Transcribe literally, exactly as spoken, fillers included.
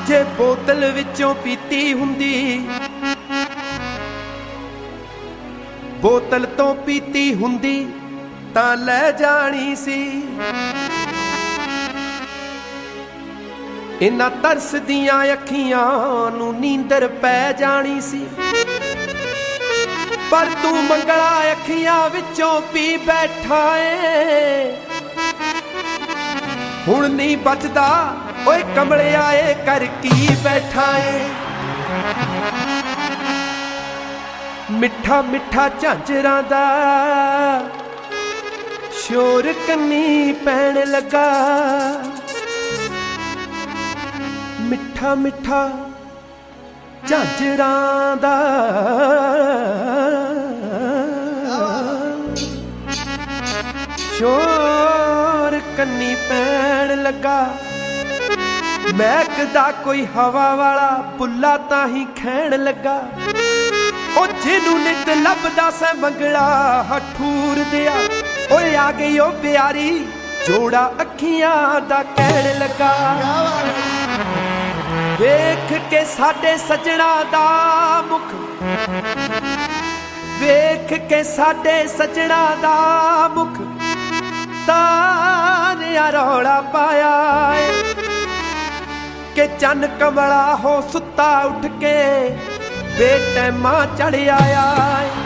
जे बोतल विचों पीती हुंदी, बोतल तो पीती हुंदी तां लै जानी सी। इन्हां तरस दियां अखियां नूं नींदर पै जानी सी। पर तू मंगला अखियां विचों पी बैठा ए, हुण नहीं बचदा ओए कमलिया ए कर की बैठा ए। मिठा मिठा झांजरां दा शोर कन्नी पैण लगा, मिठा मिठा झांजरां दा शोर कन्नी पैण लगा। महकदा कोई हवा वाला बुला ताही खैण लगा। ओ जिनू नित लभदा सै मंगला हठूर दिया, ओए आ गई ओ प्यारी जोड़ा अखियां दा कहण लगा। वेख के साडे सजना दा मुख, वेख के साडे सजना दा मुख, तारिया रौला पाया है कि चन कमला हो सुता उठ के बेटैमा चढ़ आया है।